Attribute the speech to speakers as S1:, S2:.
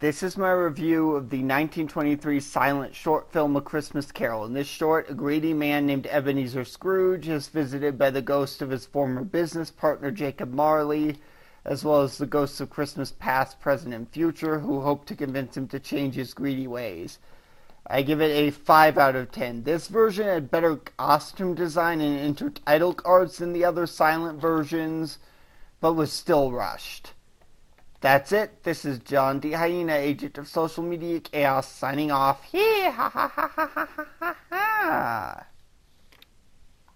S1: This is my review of the 1923 silent short film A Christmas Carol. In this short, a greedy man named Ebenezer Scrooge is visited by the ghost of his former business partner Jacob Marley, as well as the ghosts of Christmas past, present, and future, who hope to convince him to change his greedy ways. I give it a 5 out of 10. This version had better costume design and intertitle cards than the other silent versions, but was still rushed. That's it. This is John D. Hyena, agent of social media chaos, signing off. Ha ha ha ha ha ha ha.